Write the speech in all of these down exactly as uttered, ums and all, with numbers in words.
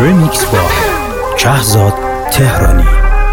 ریمیکس با شهزاد تهرانی.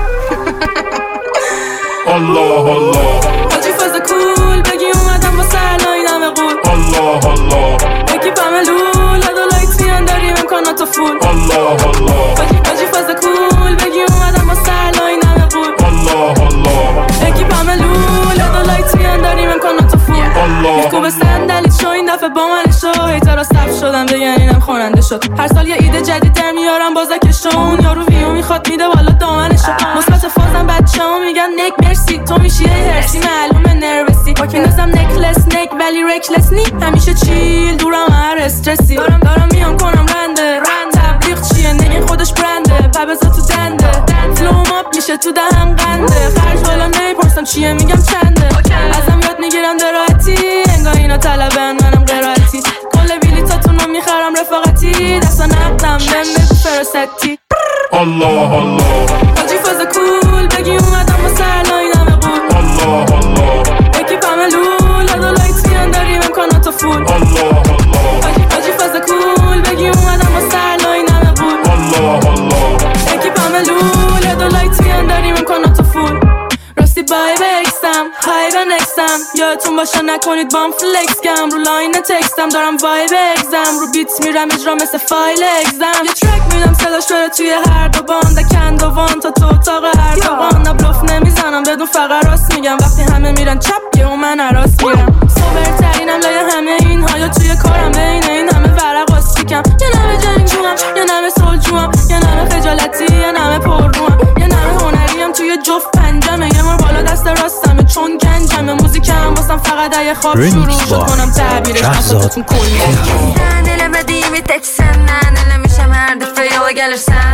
الله الله حاجی فاز کول بگی اومدم با سرلای نمه قول. الله الله بگی پملول هدو لایت میان داریم امکاناتو فول. الله الله حاجی فاز کول بگی اومدم با سرلای نمه قول. الله الله بگی پملول هدو لایت میان داریم امکاناتو فول. الله میخو به صندلیت شو این دفعه با من شو. هیترا صف شدم بگن اینم خواننده شد. هر سال یه ایده جدید در میارم بازکشون. یارو ویو میخواد میده والا دامنشو. مثبت فازم بچه‌ها میگن نک مرسی تو میشی یه هرسی معلومه نروسی. میندازم نکلس نک ولی رکلس نی. همیشه چیل دورم هر استرسی. دارم دارم میام کنم رنده تبلیغ چیه نگه خودش برنده. پبزا تو دنده فلوم اپ میشه تو دهم قنده. خرج حالا نمیپرسم چیه میگم چنده. ازم یاد میگیرم دراحتی انگار اینا طلبن منم قرائتی. کل بلیطاتونو میخرم رفاقتی. دستا نقدم بهم بگو فراستی. الله الله حاجی فاز کول بگی اومدم با سرلای نمه قول. الله الله بگی پملول هدو لایت میان داریم امکاناتو فول. الله الله حاجی فاز کول بگی اومدم با سرلای نمه قول. الله الله بگی پملول هدو لایت میان داریم امکاناتو فول. راستی بای بکسم های به نکسم. یادتون باشه نکنید بام فلکس گم. رو لاین تکستم دارم وایب اگزم. رو بیت میرم اجرا مثل فایل اگزم. یه ترک میدم صداش بره توی هر دو باند. کند و وان تا تو اتاق هر دو باند. بلوف نمیزنم بدون فقط راست میگم. وقتی همه میرن چپ که اون من عراس میرم. سوبرترینم لای همه اینها. یا توی کارم بین این همه ورق واستیکم. یه نمه جنگجوام یه نمه سلجوام. یه نمه خجالتی یه نمه پرروام. یه نمه هنریم توی جفت پنجمه. یه مار بالا دست راستمه چون گنجمه. موزیکم واسم فقط اگه خواب شروع شد کنم تعبیرش نفستون کلیه. Sen elemediğimi tek senden elemişem her defa yola gelirsen.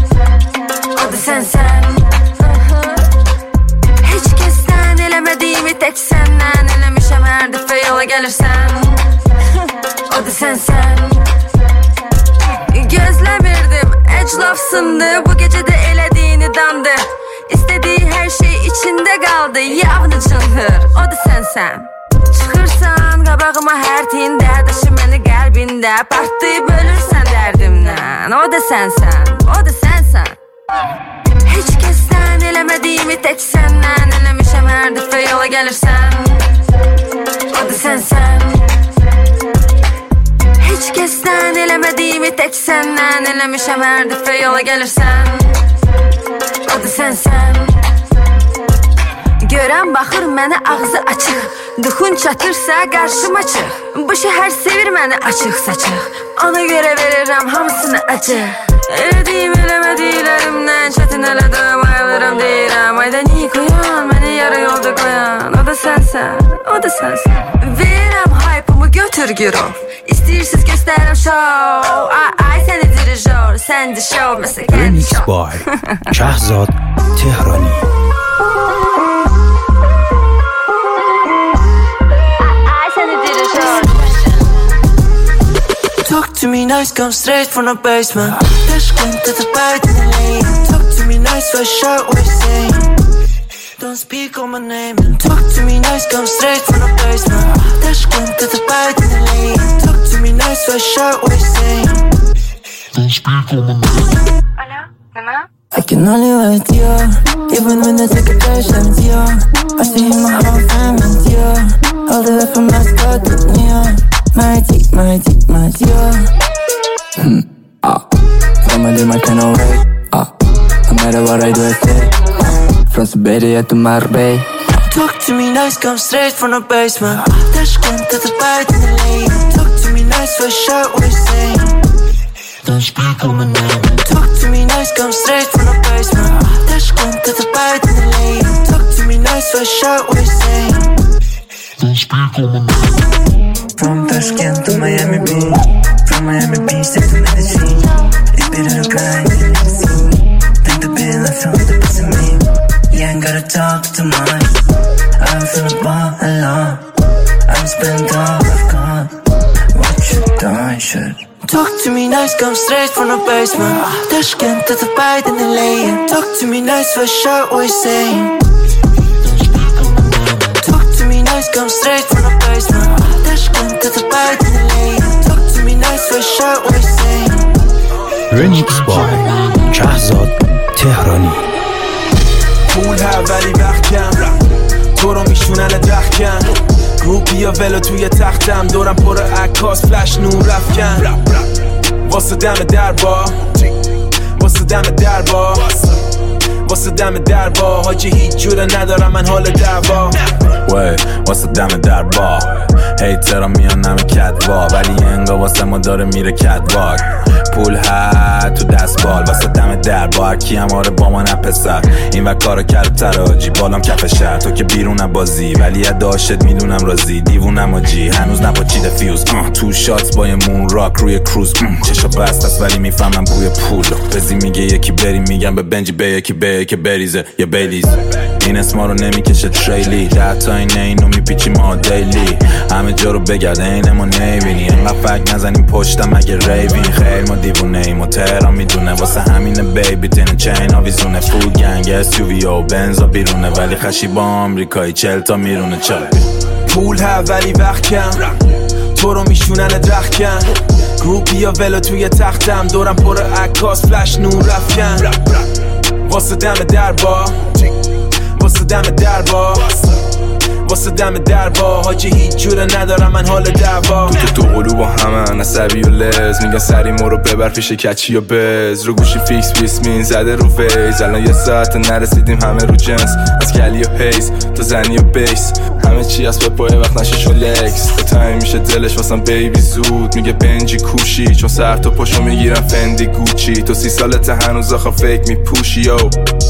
O da sen sen. Hiç kesten elemediğimi tek senden elemişem her defa yola gelirsen. O da sen sen. Gözlemirdim eclafsındı bu gecede elediğini dandı. İstediği her şey içinde kaldı yavru çınhır. O da sen sen. Çıxırsan qabağıma hər tində. Daşı məni qəlbində. Partlayıb ölürsən dərdimdən. O da sənsən, o da sənsən. Heç kəsdən eləmədiyimi tək səndən eləmişəm hər dəfə yola gəlirsən. O da sənsən. Heç kəsdən eləmədiyimi tək səndən eləmişəm hər dəfə yola gəlirsən. O da sənsən. Görən baxır mənə ağzı açıq. Duxun çatırsa qarşıma çıx. Bu şəhər sevir məni açıq saçıq. Ona görə verirəm hamısını acı. Elədiyim eləmədiklərimdən çətin elədim ayılırım deyirəm. Ayda niyə qoyan məni yarı yolda qoyan. O da sənsən, o da sənsən. Verirəm hype'ımı götür girov. İstəyirsiz göstərim show. Ay ay səni dirijor. Sən də show məsəl kəndi ریمیکس show. با شهزاد تهرانی. Talk to me nice, come straight from the basement. Dash come to the bite in the lane. Talk to me nice, fresh shirt, what you saying? Don't speak on my name. Talk to me nice, come straight from the basement. Dash come to the bite in the lane. Talk to me nice, fresh shirt, what you saying? Don't speak on my name. Alo, Nima? I can only wait, yeah. Even when I take a patient, yeah. I see my whole family, yeah. All the way from my start to yeah. Mighty, mighty, mighty, yeah. Hmm, ah. Family, my kind of way, ah. No matter what I do, I stay, ah. From Siberia to Marbella. Talk to me nice, come straight from the basement. Dash come to the bite in the lane. Talk to me nice, fresh shirt, what you saying? Don't speak on my name. Talk to me nice, come straight from the basement. Dash come to the bite in the lane. Talk to me nice, fresh shirt, what you saying? Don't speak on my name. From Tashkent to Miami Beach. From Miami Beach to Medellin. It's been a grind in the scene. Think the bill I feel the piece of me. You ain't gotta talk too much. I'm feeling ball alone. I'm spent all I've got. What you done, shit. Talk to me nice, come straight from the basement. Tashkent to the bite in the lane. Talk to me nice, fresh shirt, what you saying? Talk to me nice, come straight from the basement. Dash come to the bite in the lane. Talk to me nice, fresh shirt, what you saying? رمیکس با شهرزاد تهرانی. پول ها ولی وقت کم، تو رو میشونن درخکم، گروپی یا ولو توی تختم، دورم پر عکاس فلش نور رفکن، واسه دم دربا واسه دم دربا واسه دم دربا حاجی هیچ جوره ندارم من حال دعوا وی واسه دم دربا هیترا میان نمی کدوا ولی انگا واسه ما داره میره کدواک. پول ها تو دست بال واسه دم دربا، هرکی هم آره با ما نپسر این و کارو کرد تراجی بالام کف شهر، تو که بیرون بازی ولی داشت میدونم رازی دیوونم آجی هنوز نپاچیده فیوز تو شات با یه مون راک روی کروز چشا بست است ولی میفهمم بوی پول بزی میگه یکی بریم میگم به بنجی به یکی به یکی بریزه یه بیلیز این اسما رو نمیکشه تریلی ده تا اینه اینو میپیچی ما دیلی همه جا رو بگرده اینه ما نیبینی انقدر فک نزنیم پشتم اگه ریوین خیلی ما دیوونه ایم و تهران میدونه واسه همینه بیبی تین چین آویزونه فول گنگ اس یو وی و بنزا بیرونه ولی خشی با آمریکایی چل تا میرونه چل پول ها ولی وقت کم، تو رو میشونن درخکم، گروپی یا ولو توی تختم، دورم پر عکاس فلش نور رفکن، واسه دم دربا واسه دم دربا واسه دم دربا حاجی هیچ جوره ندارم من حال دعوا. تو که دو قلو با همن عصبی و لز میگن سری ما رو ببر پیش کچی و بز رو گوشی فیکس بیسمین زده رو ویز الان یه ساعت نرسیدیم همه رو جنس از کلی و هیز تا زنی و بیس همه چی از به پای وقت نشش و لکس تایم میشه دلش واسم بیبی زود میگه بنجی کوشی چون سر تا پاشو میگیرم فندی گوچی تو سی سالت هنوز آخه فیک میپوشی یو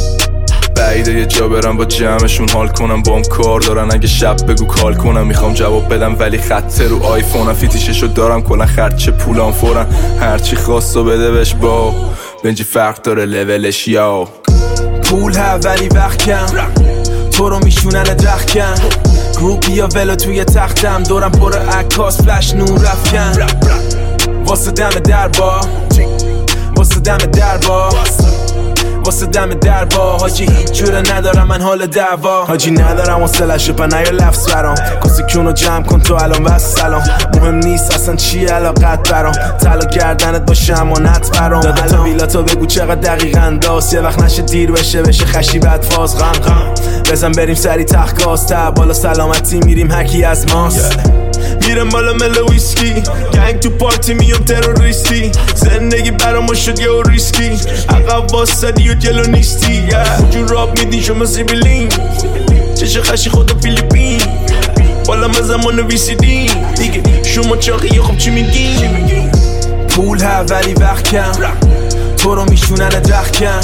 بعیده یه جا برم با جمعشون حال کنم بام کار دارن اگه شب بگو کال کنم میخوام جواب بدم ولی خط رو آیفونم فیتیششو دارم کلا خرچه پولام فورن هرچی خواستو بده بهش با بنجی فرق داره لولش یا پول ها ولی وقت کم، تو رو میشونن درخکم، گروپی یا ولو توی تختم، دورم پر عکاس فلش نور رفکن، واسه دم دربا واسه دم دربا واسه دم دربا حاجی هیچ جوره ندارم من حال دعوا حاجی ندارم واسلش پا نیا لفظ برام کسی کونو جمع کن تو الان بس سلام مهم نیست اصلا چیه علاقت برام طلا گردنت باشه امانت برام دادا ویلاتو بگو چقدر دقیقاً انداز یه وقت نشه دیر بشه بشه خشی بعد فاز غم غم بزن بریم سری تخت گاز تا بالا سلامتی میریم هکی از ماست میرم بالا ملو ویسکی گنگ تو پارتی میام تروریستی زندگی برا ما شد یه ریسکی عقب واسدی و جلو نیستی جون راب میدین شما سیبیلین چشه خشی خدا فیلیپین بالا ما زمان ویسیدین دیگه شما چاقیه خب چی میگین پول ها ولی وقت کم تو رو میشونن درخکم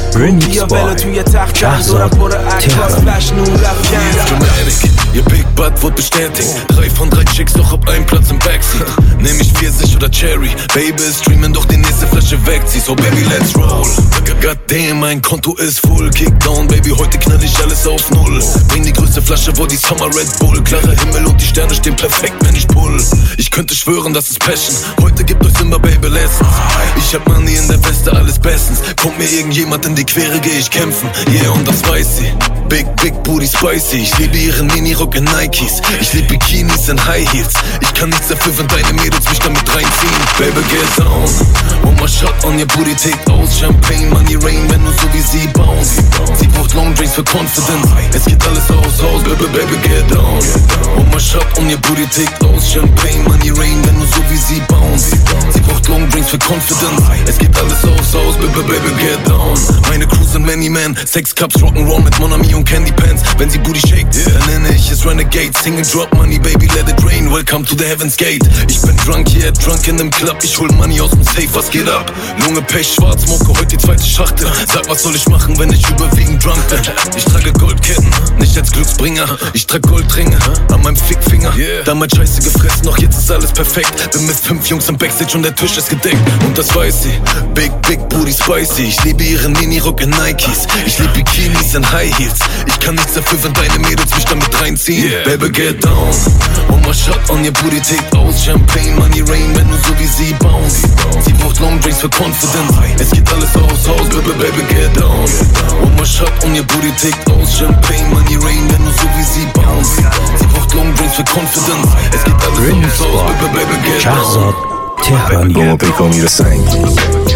بیا ولو توی تختم دورم پر عکاس فلش نور رفکن Ihr Big Butt wird bestätigt. Drei von drei Chicks, doch hab einen Platz im Backseat. Nehm ich Pfirsich oder Cherry. Baby ist streamen, doch die nächste Flasche wegzieh. So Baby, let's roll. Goddamn, mein Konto ist full. Kickdown, Baby, heute knall ich alles auf Null. Bring die größte Flasche, wo die Summer Red Bull. Klarer Himmel und die Sterne stehen perfekt, wenn ich pull. Ich könnte schwören, das ist Passion. Heute gibt euch Simba, Baby, Lessons. Ich hab Money in der Weste, alles bestens. Kommt mir irgendjemand in die Quere, geh ich kämpfen. Yeah, und das weiß sie. Big, big booty spicy. Ich liebe ihren Mini-Rock in Nikes. Ich lieb Bikinis in High Heels. Ich kann nichts dafür, wenn deine Mädels mich damit reinziehen. Baby, get down. One more shot on your booty, take aus. Champagne, money, rain, wenn du so wie sie bounce. Sie braucht Long Drinks für Confidence. Es geht alles aus, aus, baby, baby, get down. One more shot on your booty, take aus. Champagne, money, rain, wenn du so wie sie bounce. Sie braucht Long Drinks für Confidence. Es geht alles aus, aus, baby, baby, get down. Meine Crew sind many men. Sex Cups, Rock'n'Roll mit Monami und Candy Pants. Wenn sie Booty shakt, dann nenne ich es Renegade. Singing Drop Money, baby, let it rain. Welcome to the Heaven's Gate. Ich bin drunk, yeah, drunk in dem Club. Ich hol Money aus dem Safe, was geht ab? Lunge, Pech, schwarz, Mucke, heute die zweite Schachtel. Sag, was soll ich machen, wenn ich überwiegend drunk bin? Ich trage Goldketten, nicht als Glücksbringer. Ich trage Goldringe an meinem Fickfinger. Damals scheiße gefressen, doch jetzt ist alles perfekt. Bin mit fünf Jungs im Backstage und der Tisch ist gedeckt. Und das weiß sie, big, big booty spicy. Ich liebe ihren Mini-Rock in Nikes. Ich liebe Bikinis in High Heels. Ich kann nichts dafür, wenn deine Mädels mich damit reinziehen. Yeah. Baby, get down. One more shot on your booty, take aus. Champagne, money, rain, wenn du so wie sie bounce. Sie braucht Long Drinks für Confidence. Es geht alles aus, aus, baby, baby, get down. One more shot on your booty, take aus. Champagne, money, rain, wenn du so wie sie bounce. Sie braucht Long Drinks für Confidence. Es geht alles aus, aus, baby, baby, get down. شهرزاد تهرانی. Como pico mi lo sangue.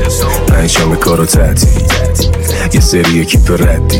پنجشنبه کارو تعطیل، یه سری اکیپ ردی،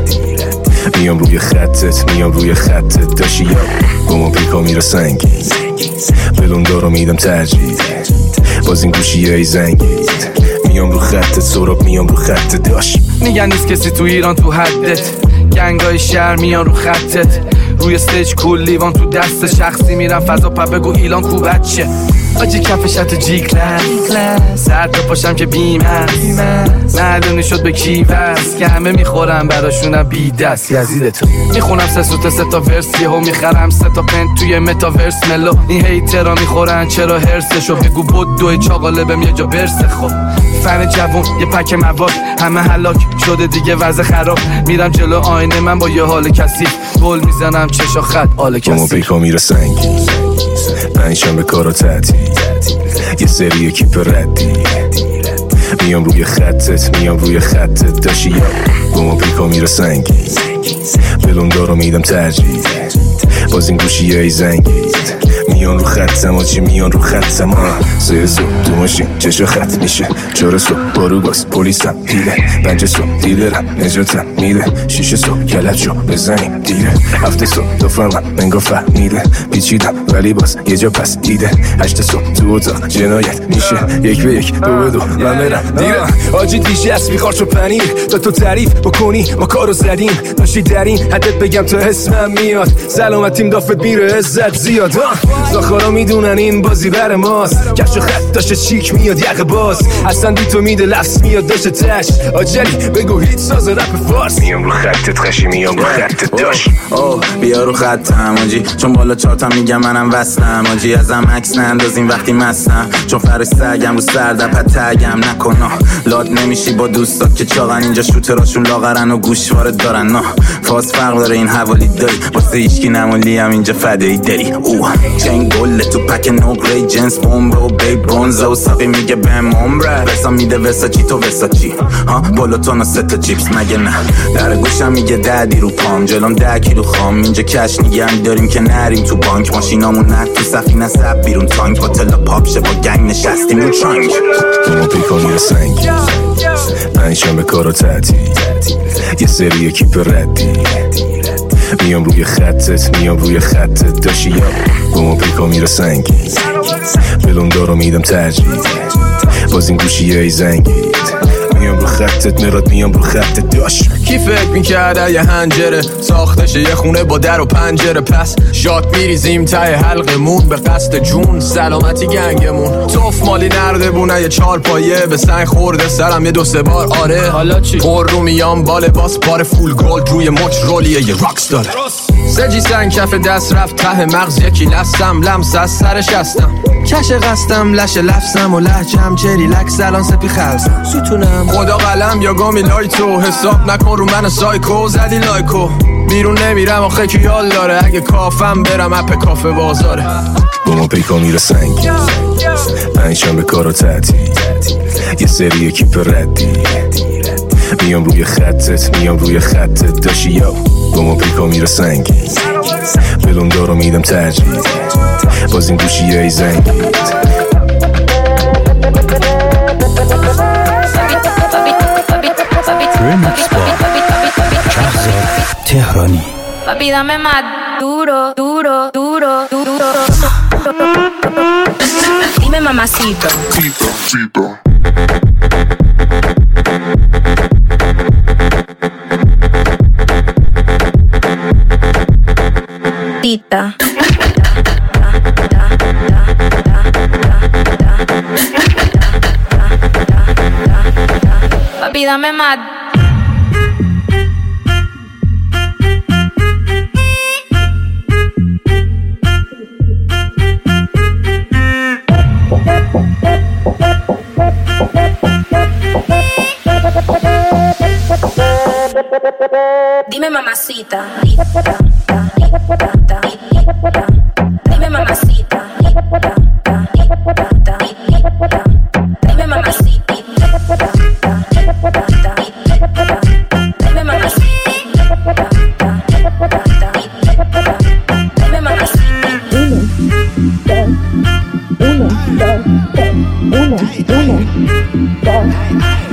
میام روی خطت میام روی خطت داشی یا گم و پیکا میره سنگین، بلون دارو میدم ترجیح، باز این گوشی های زنگید، میام رو خطت سراب میام رو خطت داشت. میگن نیست کسی تو ایران تو حدت، گنگای شهر میان رو خطت، روی استیج کول لیوان تو دست، شخصی میرم فضا پا بگو ایلان کو بچه، آجی کفشت جی کلاس، سر تا پاشم که بیم هست، معلومی شد به کی وست که همه میخورم براشونم بی دست یزیدتون. میخونم سه سوت سه تا ورس یهو میخرم سه تا پنت توی متاورس ملو، این هیترا میخورن چرا هرسشو، بگو بود دوی چاقاله بهم یه جا برسه. خب فن جوون یه پک مواد همه هلاک شده دیگه وضع خراب، میرم جلو آینه من با یه حال کثیف، گل میزنم چشا خط آل کثیف، گم و پیکا میره سنگین، پنجشنبه کارو تعطیل، یه سری اکیپ ردی، میام روی خطت میام روی خطت داشی یا گم و پیکا میره سنگین، بلون دارو میدم ترجیح، باز این گوشی های زنگید، میان رو خطم آجی میان رو خطم. سه صبح تو ماشین چشا خط میشه، چهار صبح بارو باز پلیسم دیده، پنج صبح دیلرم نجاتم میده، شیش صبح کلت شو بزنیم دیره، هفت صبح تو فهمم منگا فهمیده، پیچیدم ولی باز یه جا پس دیده، هشت صبح تو اتاق جنایت میشه، یک به یک دو به دو من برم دیره. آجی دیشه از میخوار چو پنیر، تا تو تعریف بکنی ما کارو زدیم، داشتی در این حدت بگم تا اسمم میاد، سلامتیم دافت میره عزت زیاد، زاخارا میدونن این بازی بر ماست، کفش و خط داشته چیک میاد یقه باز، اصلا بی تو میده لفظ میاد داشته تش، آجلی بگو هیچ ساز رپ فارس، میام رو خطت خشی میام رو خطت داشت. اوه بیا رو خطم آجی، چون بالا چارتم میگم منم وصلم آجی، ازم عکس نندازیم وقتی مستم، چون فرش سگم رو سردپت تگم نکنا، لاد نمیشی با دوستات که چاقن اینجا شوتراشون لاغرن و گوشوارت دارن، نه فاز فرق داره این حوالی داری، واسه هیچکی نمولی هم اینجا فدایی داری. اوه چنگ گله تو پک نقره جنس بومبه و بی برونزه و ساقی میگه بهم عمره، وسا میده وسا چی تو وسا چی ها، بالا تو سه تا چیپس مگه نه، در گوشم میگه ددی رو پام، جلوم ده کیلو خام، اینجا کش نگه داریم که نریم تو بانک، ماشینامون نه تو سفینه سب بیرون تانک، با تلا پاپ شه با گنگ نشستیم رو چانگ، گم پیکا میره سنگین، پنجشنبه کارو تعطیل، یه سری اکیپ ردی، میام روی خطت میام روی خطت داشی یا گم پیکا میره سنگین، بلون دارو میدم ترجیح، باز این گوشی های زنگید، میام رو خطت مراد میام رو خطت داشت. کی فکر میکرده یه هنجره ساختشه یه خونه با در و پنجره، پس شات میریزیم ته حلقمون به قصد جون سلامتی گنگمون، توف مالی نرده بونه یه چار پایه، به سنگ خورده سرم یه دو سه بار آره، حالا چی؟ پر رو میام باله باس بار فول گولد روی مچ رولیه یه راکس داره، سجی سنگ کف دست رفت ته مغز یکی لستم، لمس از سرش هستم کش قستم لش لفظم و لحجم چری لک سلان سپی خلصم ستونم خدا قلم یا گامی لایتو، حساب نکن رو من سایکو زدی لایکو، بیرون نمیرم آخه کی یال داره، اگه کافم برم اپ کافه بازاره، گم پیکا میره سنگین، پنجشنبه کارو تعطیل، یه سری اکیپ ردی، میام روی خطت میام روی خطت داشی یا گم پیکا میره سنگین، بلون دارو میدم ترجیح، باز این گوشی های زنگید. Remix با شهزاد تهرانی. Papi dame más duro, duro, duro, duro. Dime mamacito. Tito, Tito. Tita. Papi dame más. Dime mamacita. Dime mamacita. Dime mamacita. Dime mamacita.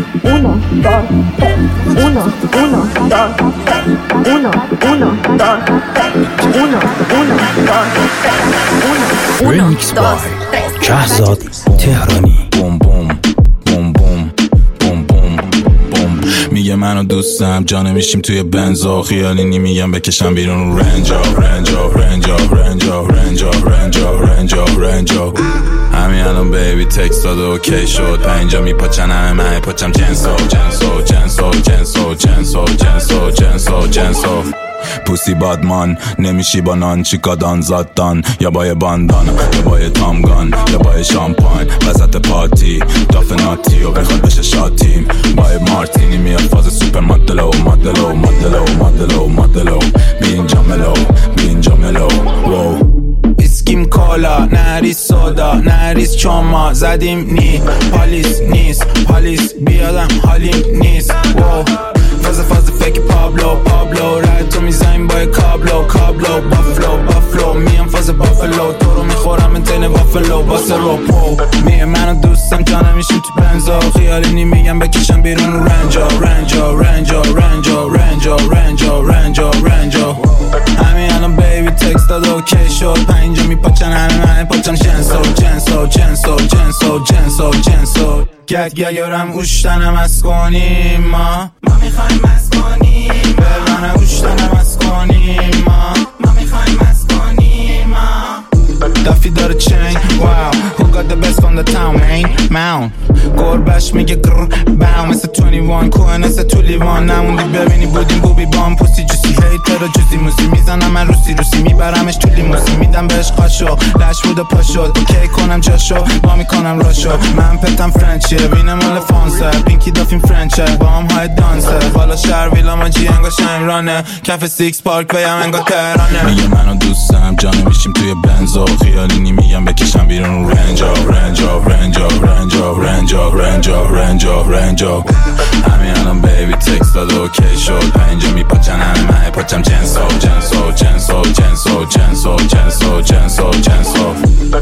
dos, tres. Uno, uno, dos, tres. Uno, uno, dos, tres. Uno, uno, dos, tres. Uno, uno, dos, tres. شهزاد تهرانی. بوم بوم بوم بوم بوم بوم بوم. میگه منو دوستم جا نمیشیم توی بنزا خیالی نی میگم بکشم بیرون رنجا رنجا رنجا رنجا رنجا رنجا رنجا رنجا. همین الان بیبی تکست داده اوکی شد پنجا میپاچن همه من پاچم جنسو جنسو جنسو جنسو جنسو جنسو جنسو جنسو. پوسی بادمان نمیشی با نان چیکادان زادان یا با یه باندان یا با یه تامگان یا با یه شامپاین وسط پارتی داف ناتی و بخواد بشه شاتیم با یه مارتینی میاد فاز سوپر مدلو مدلو مدلو مدلو مدلو بی اینجا ملو بی اینجا ملو وو. اسکیم کالا نریس سودا نریس چاما زدیم نی پالیس نیست پالیس بیادم حالیم نیست وو. فاز فاز فک پابلو پابلو رای تو میزنیم با کابلو کابلو بافلو بافلو میام فاز بافلو تو رو میخورم انتین وافلو واسه روپو. میگه منو دوستم جا نمیشیم تو بنزا خیالی نی میگم بکشم بیرون رنجا رنجا رنجا رنجا رنجا رنجا رنجا رنجا. همین الان بیبی تکست داد اوکی شد پنجا میپاچن همه من پاچم جنسو جنسو جنسو جنسو جنسو جنسو. گگ گگرم اوشتنم از کنیم ما ما میخوایم از کنیم برانه اوشتنم از کنیم ما ما میخوایم از کنیم ما. دفی داره چین واو who got the best on the town main mound گربش میگه گر باو مثل بیست و یک کوه مثل تو لیوان نموندی ببینی بودیم بوبی بام پوستی جوسی هیتر و جوزی موزی میزنم من روسی روسی میبرمش تو لیموسی میدم بهش قاشو لش بود و پا شد اوکی کنم جاشو با میکنم راشو من پتم فرنچیه بینم مال فانسه پینکی دافین فرنچه با هم های دانسه بالا شهر ویلا ما جی انگا شنگرانه کف سیکس پارک بیم انگا تهرانه. میگه منو دوستم جا نمیشیم توی بنزا خیالی نی میگم بکشم بیرون رنجا رنجا رنجا رنجا رنجا رنجا رنجا رنجا. همین الان بیبی تکست داد اوکی شد پنجا میپاچن همه من پاچم جنسو جنسو جنسو جنسو جنسو جنسو جنسو جنسو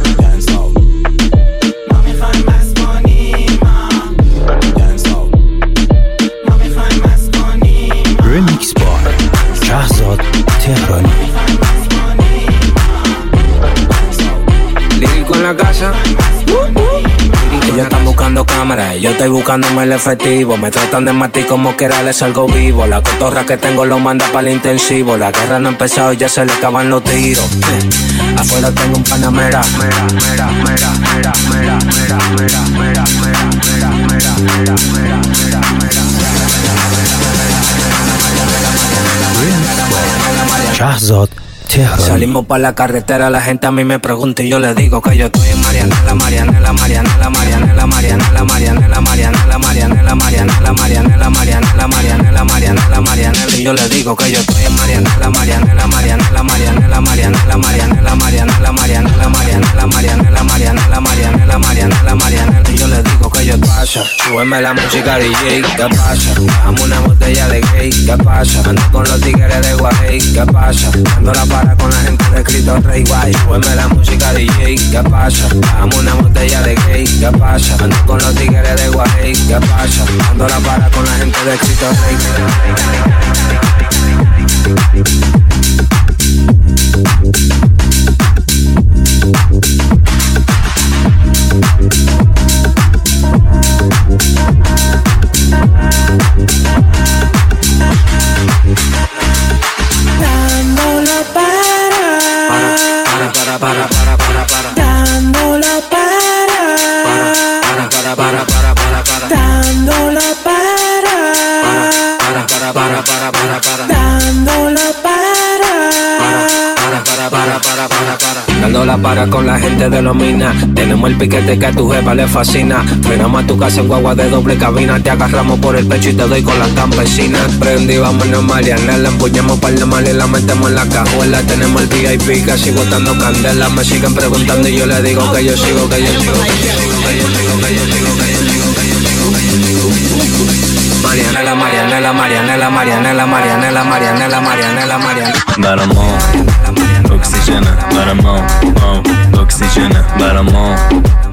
جنسو. ما میخوایم از کنیم جنسو ما میخوایم از کنیم. ریمیکس بار شهزاد تهرانی. Lírico en la casa. Ellos están buscando cámaras y yo estoy buscándome el efectivo. Me tratan de matar como quiera les salgo vivo. La cotorra que tengo lo manda para el intensivo. La guerra no ha empezado y ya se le acaban los tiros. Afuera tengo un panamera. Mera, mera, mera, mera, mera, mera, mera, mera, mera, mera, mera, mera, mera, mera. شهزاد تهرانی. Salimos pa' la carretera, la gente a mí me pregunta y yo le digo que yo estoy en Marianela, Marianela, Marianela, Marianela, Marianela, Marianela, Marianela, Marianela, Marianela, Marianela, Marianela, Marianela, Marianela, Marianela, y yo le digo que yo estoy en Marianela, Marianela, Marianela, Marianela, Marianela, Marianela, Marianela, Marianela, Marianela, Marianela, Marianela, Marianela, Marianela, Marianela, y yo le digo que yo pasa, súbeme la música D J, ¿qué pasa? Dame una botella de gay, ¿qué pasa? Ando con los tigres de Guay, ¿qué pasa? Ando la para con la gente de Cristo Rey Guay. Súbeme la música D J, ¿qué pasa? Dame una botella de gay, ¿qué pasa? Ando con los tigres de Guay, ¿qué pasa? Ando la para con la gente de Cristo Rey. Para, para, para, para, para. Dándola para. Para, para, para, para, para, para. Dándola para. Para, para, para, para, para, para. Dándola para. Para, para, para, para, para, para. Dándola para con la gente de los minas. Tenemos el piquete que a tu jefa le fascina. Frenamos a tu casa en guagua de doble cabina. Te agarramos por el pecho y te doy con las campesinas. Prendí, vámonos Marianela. Empuñamos par de mal y la metemos en la cajuela. Tenemos el V I P casi botando candela. Me siguen preguntando y yo le digo que yo sigo, que yo sigo, que yo sigo, que yo sigo, que yo sigo, que yo sigo, que yo sigo. Marianela, Marianela, Marianela, Marianela, Marianela, Marianela, Marianela, Marianela. برامون اکسیژن برامون اکسیژن برامون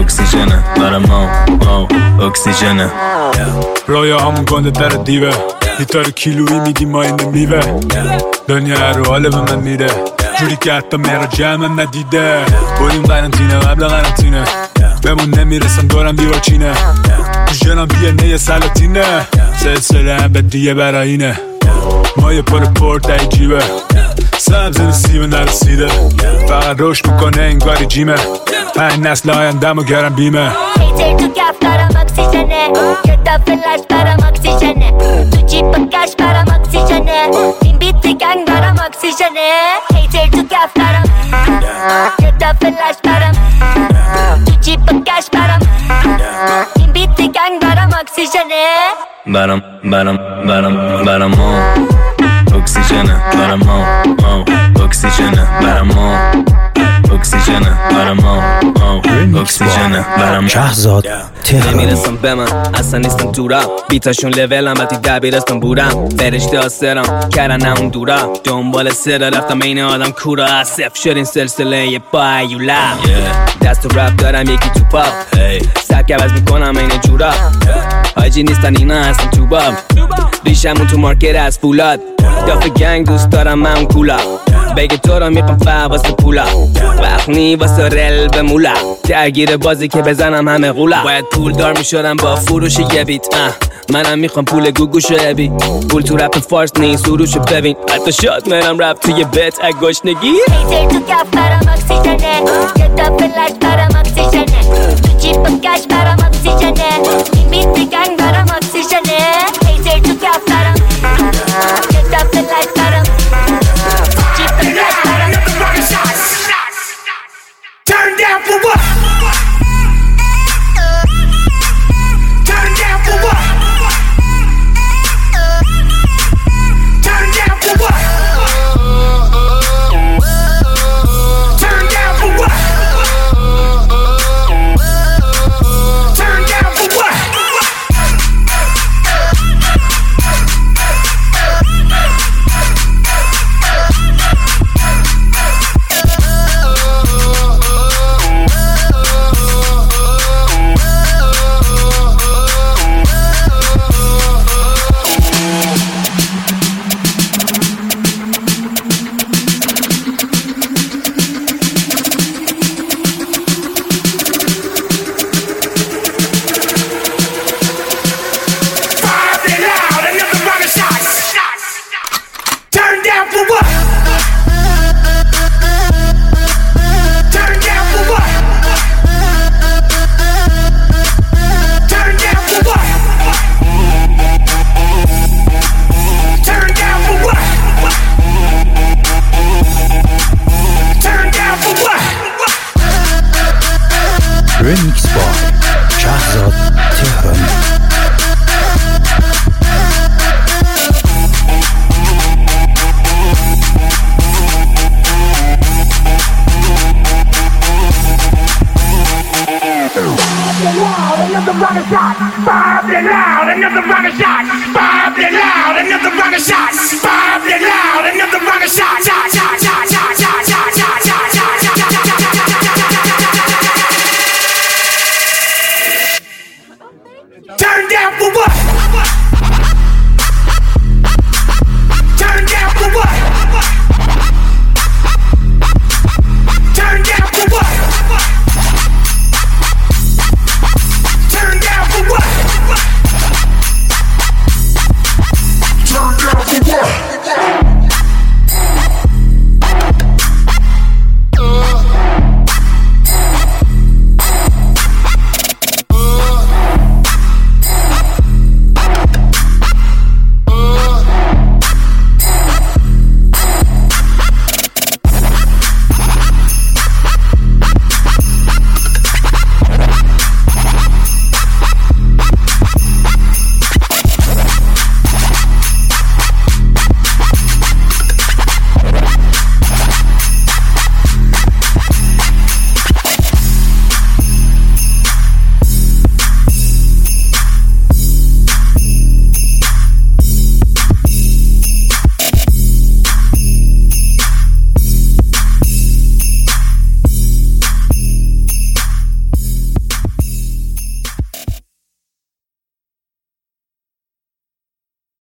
اکسیژنه برا ما اکسیژنه رایا همون گنده در دیوه گیتار کیلویی میدی ما اینه میوه دنیا رو حاله به من میره جوری که حتی میرا جمعم ندیده بریم قرنطینه قبل قرنطینه بمون نمیرسم دورم دیوار چینه تو جنم دیه نه سلاتینه سلسله هم به دیه براینه ما یه پر پورت ای جیبه سبز نسیبه نرسیده فقط روش میکنه انگاری جیمه پنج نسل آیندم و گرم بیمه هیتر تو کف برم اکسیژنه کتاب فلش برم اکسیژنه تو جیب کش برم اکسیژنه این بیت گنگ برم اکسیژنه هیتر تو کف برم کتاب فلش برم تو جیب کش برم این بیت گنگ برم اکسیژنه برم برم برم برم ما اکسیژنه برم ما اکسیژنه برم ما اکسیژنه برم ما اکسیژنه برم شهرزاد تهرانی نمیرسم به من اصلا نیستم دورم بیتاشون لولم وقتی دبیرستان بودم فرشته آسرم کردن اون دورم دنبال سر رفتم این آدم کورا صف شد این سلسله بایولا دست تو رپ دارم یکی تو پاپ سبک عوض میکنم این جورا حاجی نیستن اینا هستن تو باب ریشمون تو مارکت از فولاد دافه گنگ دوست دارم من کولا بگه تو رو میپم فا واسه پولا وقت نی واسه رل به مولا درگیر بازی که بزنم همه غولا باید پول دار میشدم با فروش یه بیت منم میخوام پول گوگوشو ابی پول تو رپ فارس نیست سروشو ببین حتی شاد منم رپ توی بیت اگوشنگی هیتر تو کف برم اکسیژنه کتاب فلش برم اکسیژنه تو جیب کش برم اکسیژنه این بیت گنگ برم اکسیژنه هیتر تو کف برم کتاب فلش برم تو جیب کش برم Turn down for what? Turn down for what? Turn down for what? Turn down for what? Turn down for what? رمیکس با شهرزاد تهرانی Another rocket shot, five it loud. Another rocket shot, five it loud. Another rocket shot, five it loud. Another rocket shot, shot, shot, shot.